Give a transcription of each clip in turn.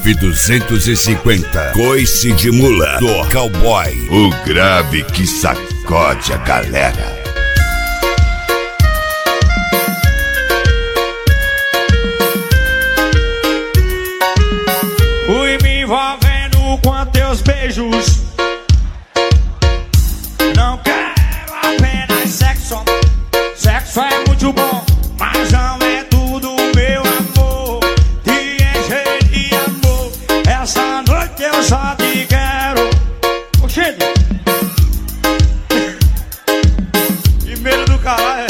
99250. Coice de mula do cowboy. O grave que sacode a galera. Fui me envolvendo com teus beijos. Não quero apenas sexo. Sexo é muito bom, mas não é tudo, meu amor. Te encher de amor. Essa noite eu só te quero. Oxê. Primeiro do caralho.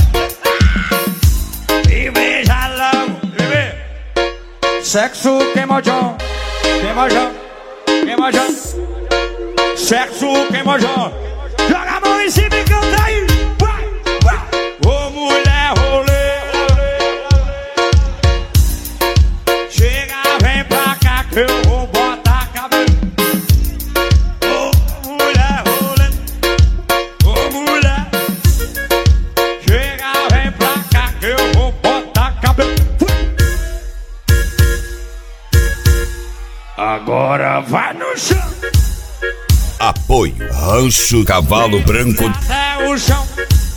E beija logo, bebê. Sexo queimojão. Queimojão, queimojão. Sexo queimojão. Joga a mão em cima e canta aí. Vai, vai. Ô mulher rolê. Chega, vem pra cá que eu vou botar cabelo. Ô mulher rolê. Ô mulher. Chega, vem pra cá que eu vou botar cabelo. Agora vai no chão. Apoio Rancho Cavalo Branco. Até o chão.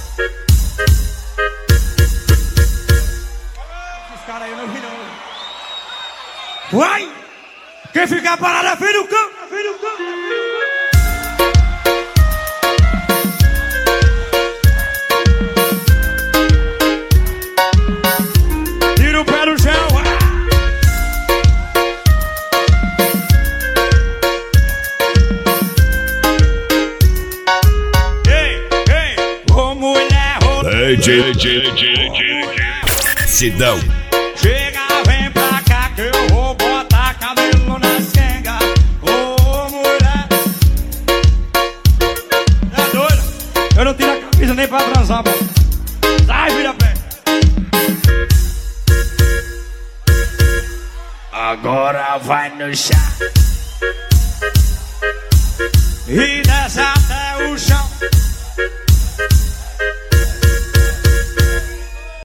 Os caras aí não viram. Vai! Quem ficar parado é filho do cão. Filho do cão. Tira o pé do chão. Sidão. Chega, vem pra cá que eu vou botar cabelo na senga. Ô mulher. É doido? Eu não tiro a camisa nem pra transar, pô. Sai, vira pé. Agora vai no chão. E desce até o chão.